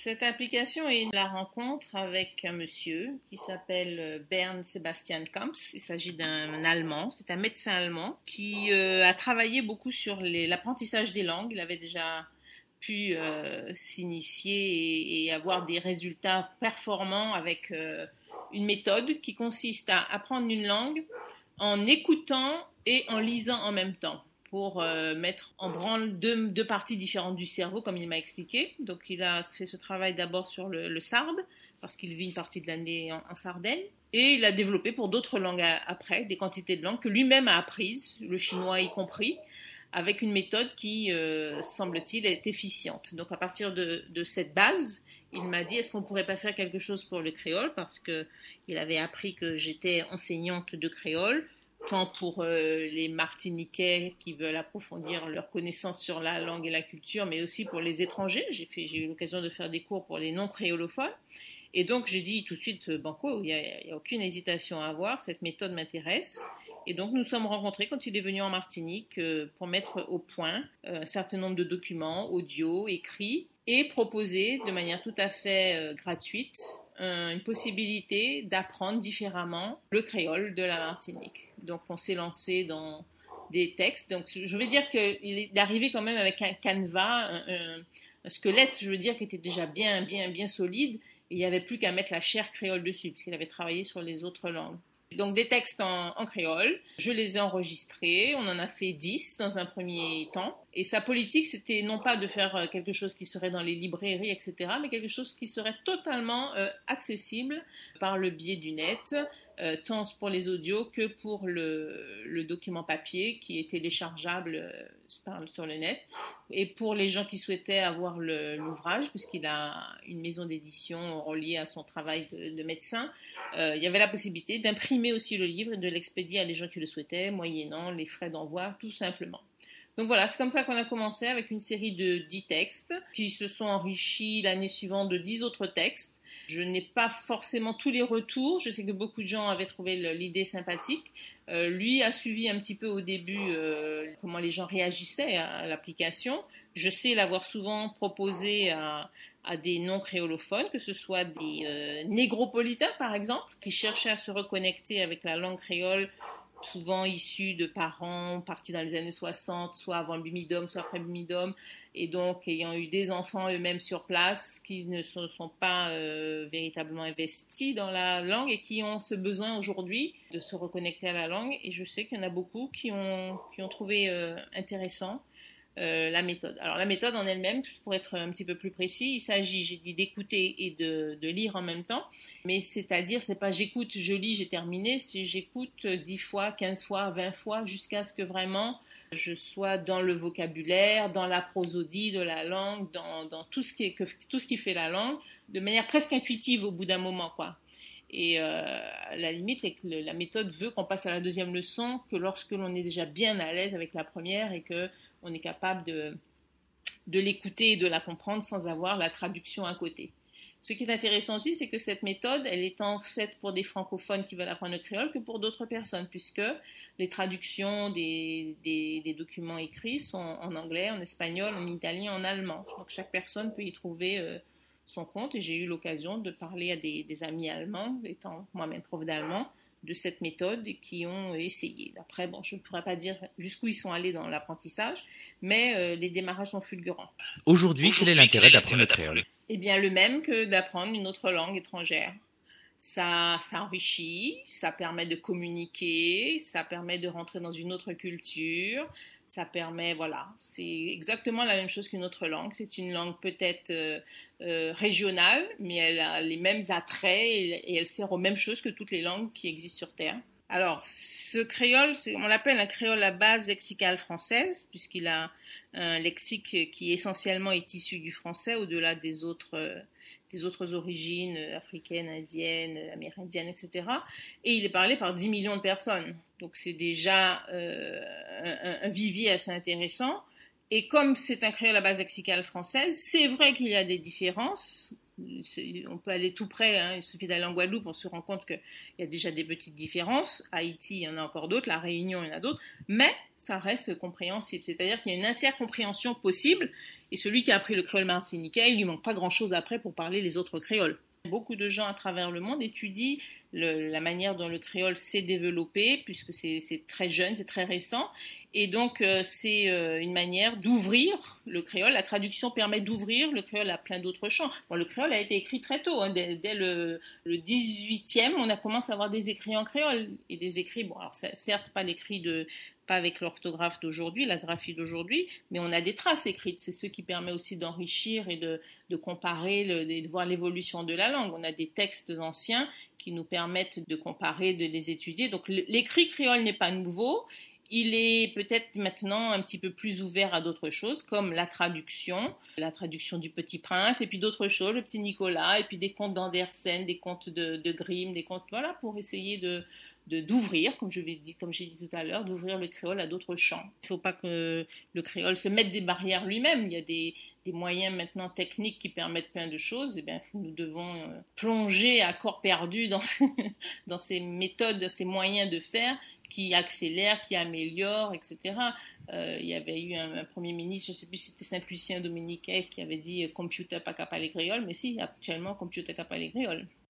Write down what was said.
Cette application est la rencontre avec un monsieur qui s'appelle Bernd Sebastian Kamps. Il s'agit d'un Allemand, c'est un médecin allemand qui a travaillé beaucoup sur l'apprentissage des langues. Il avait déjà pu s'initier et avoir des résultats performants avec une méthode qui consiste à apprendre une langue en écoutant et en lisant en même temps, pour mettre en branle deux parties différentes du cerveau, comme il m'a expliqué. Donc, il a fait ce travail d'abord sur le sarde, parce qu'il vit une partie de l'année en Sardaigne. Et il a développé pour d'autres langues après, des quantités de langues que lui-même a apprises, le chinois y compris, avec une méthode qui, semble-t-il, est efficiente. Donc, à partir de cette base, il m'a dit, est-ce qu'on ne pourrait pas faire quelque chose pour le créole, parce qu'il avait appris que j'étais enseignante de créole, tant pour les Martiniquais qui veulent approfondir leur connaissance sur la langue et la culture, mais aussi pour les étrangers. J'ai eu l'occasion de faire des cours pour les non-créolophones. Et donc, j'ai dit tout de suite, banco, il n'y a aucune hésitation à avoir, cette méthode m'intéresse. Et donc, nous sommes rencontrés quand il est venu en Martinique pour mettre au point un certain nombre de documents, audio, écrits, et proposer de manière tout à fait gratuite une possibilité d'apprendre différemment le créole de la Martinique. Donc, on s'est lancé dans des textes. Donc, je veux dire qu'il est arrivé quand même avec un canevas, un squelette, je veux dire, qui était déjà bien solide. Et il n'y avait plus qu'à mettre la chair créole dessus, parce qu'il avait travaillé sur les autres langues. Donc, des textes en créole. Je les ai enregistrés. On en a fait 10 dans un premier temps. Et sa politique, c'était non pas de faire quelque chose qui serait dans les librairies, etc., mais quelque chose qui serait totalement accessible par le biais du net, tant pour les audios que pour le document papier qui est téléchargeable sur le net. Et pour les gens qui souhaitaient avoir l'ouvrage, puisqu'il a une maison d'édition reliée à son travail de médecin, il y avait la possibilité d'imprimer aussi le livre et de l'expédier à les gens qui le souhaitaient, moyennant les frais d'envoi, tout simplement. Donc voilà, c'est comme ça qu'on a commencé avec une série de 10 textes qui se sont enrichis l'année suivante de 10 autres textes. Je n'ai pas forcément tous les retours. Je sais que beaucoup de gens avaient trouvé l'idée sympathique. Lui a suivi un petit peu au début comment les gens réagissaient à l'application. Je sais l'avoir souvent proposé à des non-créolophones, que ce soit des négropolitains par exemple, qui cherchaient à se reconnecter avec la langue créole, souvent issus de parents partis dans les années 60, soit avant le Bimidum, soit après le Bimidum, et donc ayant eu des enfants eux-mêmes sur place qui ne se sont pas véritablement investis dans la langue et qui ont ce besoin aujourd'hui de se reconnecter à la langue. Et je sais qu'il y en a beaucoup qui ont trouvé intéressant la méthode. Alors la méthode en elle-même, pour être un petit peu plus précis, il s'agit, j'ai dit, d'écouter et de lire en même temps. Mais c'est-à-dire, c'est pas j'écoute, je lis, j'ai terminé, c'est j'écoute 10 fois, 15 fois, 20 fois, jusqu'à ce que vraiment je sois dans le vocabulaire, dans la prosodie de la langue, dans tout ce qui fait la langue, de manière presque intuitive au bout d'un moment, quoi. Et à la limite, la méthode veut qu'on passe à la deuxième leçon que lorsque l'on est déjà bien à l'aise avec la première et que on est capable de l'écouter et de la comprendre sans avoir la traduction à côté. Ce qui est intéressant aussi, c'est que cette méthode, elle est en fait pour des francophones qui veulent apprendre le créole que pour d'autres personnes, puisque les traductions des documents écrits sont en anglais, en espagnol, en italien, en allemand. Donc chaque personne peut y trouver son compte, et j'ai eu l'occasion de parler à des amis allemands, étant moi-même prof d'allemand, de cette méthode et qui ont essayé. Après, bon, je ne pourrais pas dire jusqu'où ils sont allés dans l'apprentissage, mais les démarrages sont fulgurants. Aujourd'hui, quel est l'intérêt d'apprendre le créole ? Eh bien, le même que d'apprendre une autre langue étrangère. Ça enrichit, ça permet de communiquer, ça permet de rentrer dans une autre culture, ça permet, voilà, c'est exactement la même chose qu'une autre langue. C'est une langue peut-être régionale, mais elle a les mêmes attraits et elle sert aux mêmes choses que toutes les langues qui existent sur Terre. Alors, ce créole, on l'appelle un créole à base lexicale française, puisqu'il a un lexique qui essentiellement est issu du français, au-delà des autres origines africaines, indiennes, amérindiennes, etc. Et il est parlé par 10 millions de personnes. Donc c'est déjà un vivier assez intéressant. Et comme c'est un créole à base lexicale française, c'est vrai qu'il y a des différences On peut aller tout près, hein, il suffit d'aller en Guadeloupe, on se rend compte qu'il y a déjà des petites différences. Haïti, il y en a encore d'autres, la Réunion, il y en a d'autres, mais ça reste compréhensible. C'est-à-dire qu'il y a une intercompréhension possible, et celui qui a appris le créole martiniquais, il lui manque pas grand-chose après pour parler les autres créoles. Beaucoup de gens à travers le monde étudient la manière dont le créole s'est développé, puisque c'est très jeune, c'est très récent. Et donc, c'est une manière d'ouvrir le créole. La traduction permet d'ouvrir le créole à plein d'autres champs. Bon, le créole a été écrit très tôt. Hein. Dès le 18e, on a commencé à avoir des écrits en créole. Et des écrits, bon, alors certes, pas avec l'orthographe d'aujourd'hui, la graphie d'aujourd'hui, mais on a des traces écrites. C'est ce qui permet aussi d'enrichir et de comparer, de voir l'évolution de la langue. On a des textes anciens qui nous permettent de comparer, de les étudier. Donc l'écrit créole n'est pas nouveau. Il est peut-être maintenant un petit peu plus ouvert à d'autres choses, comme la traduction du Petit Prince, et puis d'autres choses, le Petit Nicolas, et puis des contes d'Andersen, des contes de Grimm, des contes, voilà, pour essayer d'ouvrir, comme j'ai dit tout à l'heure, d'ouvrir le créole à d'autres champs. Il ne faut pas que le créole se mette des barrières lui-même. Il y a des moyens maintenant techniques qui permettent plein de choses. Et bien, nous devons plonger à corps perdu dans ces méthodes, ces moyens de faire qui accélèrent, qui améliorent, etc. Il y avait eu un premier ministre, je ne sais plus si c'était Saint-Lucien Dominiquet, qui avait dit « computer pas capable les créoles », mais si, actuellement, computer capable les créoles.